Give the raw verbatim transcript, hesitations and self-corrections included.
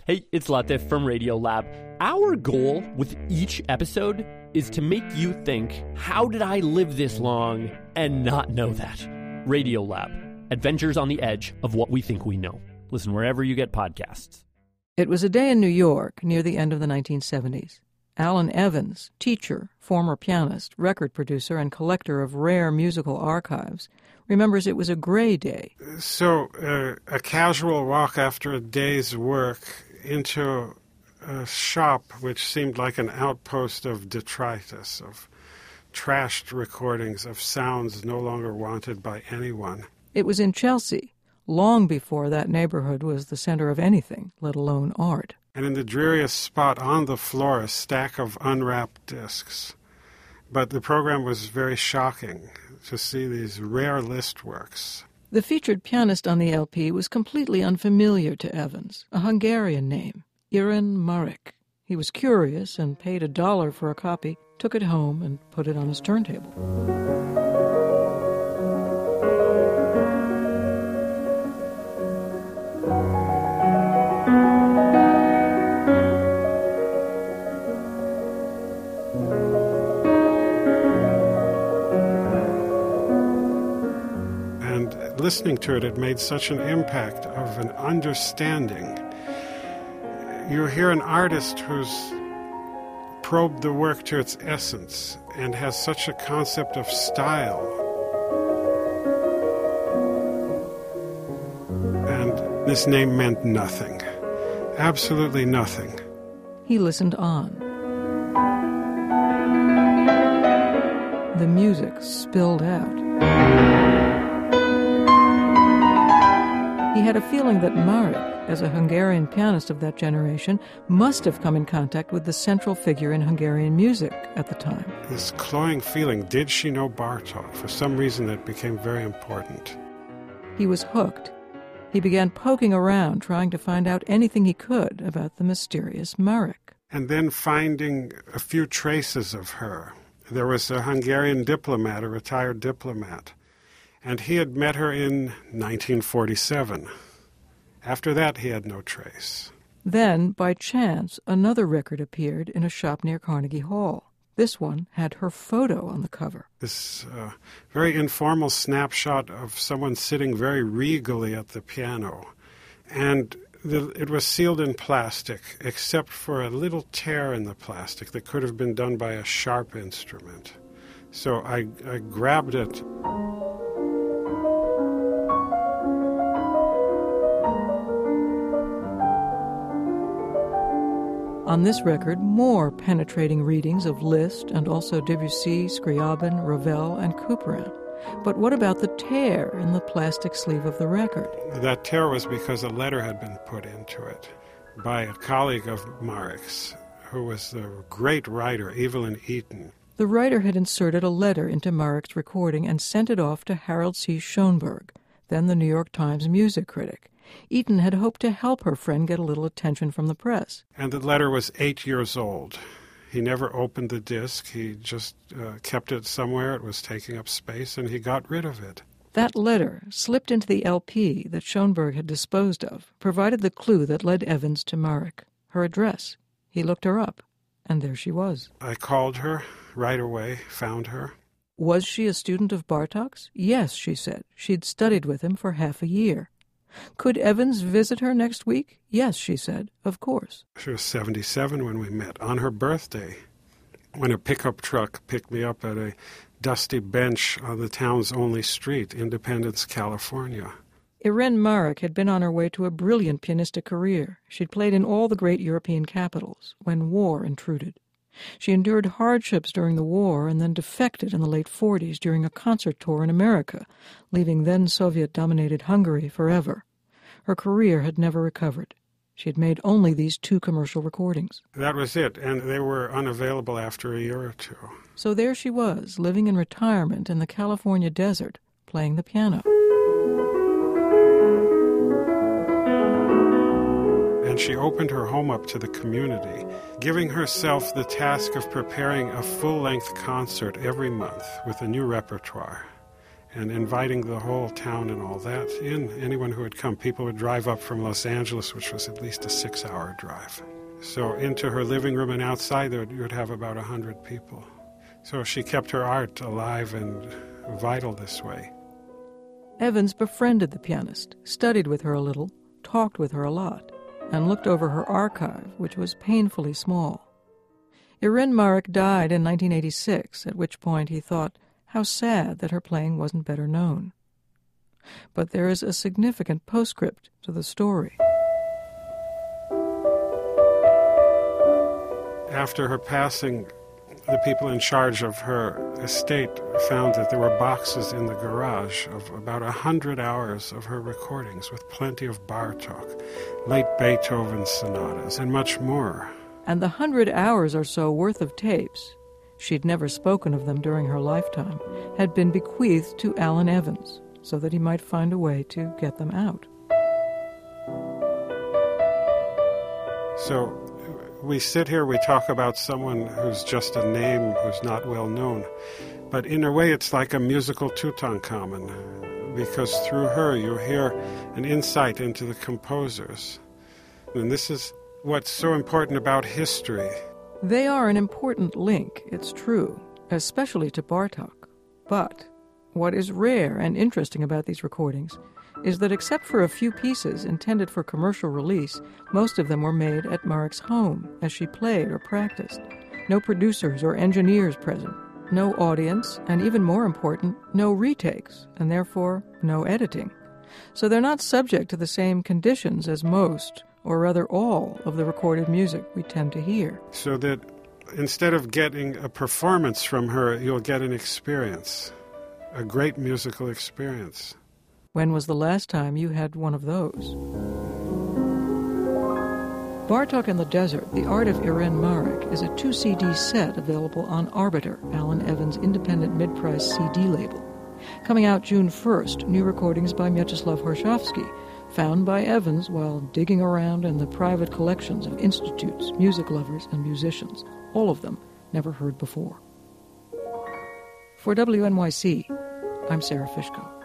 Hey, it's Latif from Radiolab. Our goal with each episode is to make you think, how did I live this long and not know that? Radiolab, adventures on the edge of what we think we know. Listen wherever you get podcasts. It was a day in New York near the end of the nineteen seventies. Alan Evans, teacher, former pianist, record producer, and collector of rare musical archives, remembers it was a gray day. So uh, a casual walk after a day's work into a shop which seemed like an outpost of detritus, of trashed recordings of sounds no longer wanted by anyone. It was in Chelsea, long before that neighborhood was the center of anything, let alone art. And in the dreariest spot on the floor, a stack of unwrapped discs. But the program was very shocking to see these rare Liszt works. The featured pianist on the L P was completely unfamiliar to Evans, a Hungarian name, Iren Marek. He was curious and paid a dollar for a copy, took it home, and put it on his turntable. Listening to it, it made such an impact of an understanding. You hear an artist who's probed the work to its essence and has such a concept of style. And this name meant nothing. Absolutely nothing. He listened on. The music spilled out. He had a feeling that Marek, as a Hungarian pianist of that generation, must have come in contact with the central figure in Hungarian music at the time. This cloying feeling, did she know Bartók? For some reason that became very important. He was hooked. He began poking around, trying to find out anything he could about the mysterious Marek. And then finding a few traces of her. There was a Hungarian diplomat, a retired diplomat, and he had met her in nineteen forty-seven. After that, he had no trace. Then, by chance, another record appeared in a shop near Carnegie Hall. This one had her photo on the cover. This uh, very informal snapshot of someone sitting very regally at the piano. And the, it was sealed in plastic, except for a little tear in the plastic that could have been done by a sharp instrument. So I, I grabbed it. On this record, more penetrating readings of Liszt and also Debussy, Scriabin, Ravel, and Couperin. But what about the tear in the plastic sleeve of the record? That tear was because a letter had been put into it by a colleague of Marek's, who was the great writer, Evelyn Eaton. The writer had inserted a letter into Marek's recording and sent it off to Harold C. Schoenberg, then the New York Times music critic. Eaton had hoped to help her friend get a little attention from the press. And the letter was eight years old. He never opened the disc. He just uh, kept it somewhere. It was taking up space, and he got rid of it. That letter, slipped into the L P that Schoenberg had disposed of, provided the clue that led Evans to Marek, her address. He looked her up, and there she was. I called her right away, found her. Was she a student of Bartók's? Yes, she said. She'd studied with him for half a year. Could Evans visit her next week? Yes, she said, of course. She was seventy-seven when we met, on her birthday, when a pickup truck picked me up at a dusty bench on the town's only street, Independence, California. Iren Marek had been on her way to a brilliant pianistic career. She'd played in all the great European capitals when war intruded. She endured hardships during the war and then defected in the late forties during a concert tour in America, leaving then Soviet-dominated Hungary forever. Her career had never recovered. She had made only these two commercial recordings. That was it, and they were unavailable after a year or two. So there she was, living in retirement in the California desert, playing the piano. And she opened her home up to the community, giving herself the task of preparing a full-length concert every month with a new repertoire. and inviting the whole town and all that in. Anyone who would come, people would drive up from Los Angeles, which was at least a six-hour drive. So into her living room and outside there, you would have about a hundred people. So she kept her art alive and vital this way. Evans befriended the pianist, studied with her a little, talked with her a lot, and looked over her archive, which was painfully small. Irene Marek died in nineteen eighty-six, at which point he thought how sad that her playing wasn't better known. But there is a significant postscript to the story. After her passing, the people in charge of her estate found that there were boxes in the garage of about a hundred hours of her recordings with plenty of Bartók, late Beethoven sonatas, and much more. And the hundred hours or so worth of tapes, she'd never spoken of them during her lifetime, had been bequeathed to Alan Evans so that he might find a way to get them out. So we sit here, we talk about someone who's just a name, who's not well known. But in a way, it's like a musical Tutankhamun, because through her you hear an insight into the composers. And this is what's so important about history. They are an important link, it's true, especially to Bartók. But what is rare and interesting about these recordings is that except for a few pieces intended for commercial release, most of them were made at Marek's home as she played or practiced. No producers or engineers present, no audience, and even more important, no retakes, and therefore no editing. So they're not subject to the same conditions as most, or rather all, of the recorded music we tend to hear. So that instead of getting a performance from her, you'll get an experience, a great musical experience. When was the last time you had one of those? Bartók in the Desert, The Art of Irene Marek, is a two-C D set available on Arbiter, Alan Evans' independent mid-price C D label. Coming out June first, new recordings by Mieczysław Horszowski, found by Evans while digging around in the private collections of institutes, music lovers, and musicians, all of them never heard before. For W N Y C, I'm Sarah Fishko.